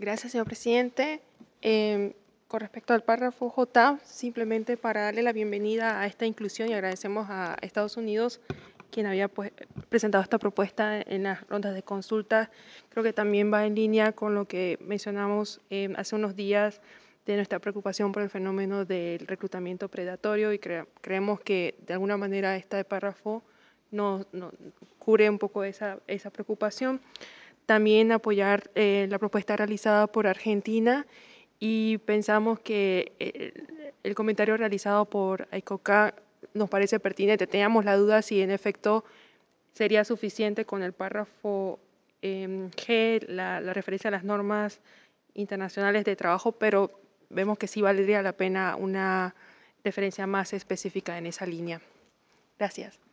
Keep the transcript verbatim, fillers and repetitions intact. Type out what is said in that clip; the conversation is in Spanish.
Gracias, señor presidente. Em, con respecto al párrafo J, simplemente para darle la bienvenida a esta inclusión y agradecemos a Estados Unidos quien había pues, presentado esta propuesta en las rondas de consulta. Creo que también va en línea con lo que mencionamos eh, hace unos días de nuestra preocupación por el fenómeno del reclutamiento predatorio y cre creemos que de alguna manera este párrafo nos, nos cubre un poco esa, esa preocupación. También apoyar eh, la propuesta realizada por Argentina y pensamos que eh, el comentario realizado por AICOCA nos parece pertinente. Teníamos la duda si en efecto sería suficiente con el párrafo eh, G, la, la referencia a las normas internacionales de trabajo, pero vemos que sí valdría la pena una referencia más específica en esa línea. Gracias.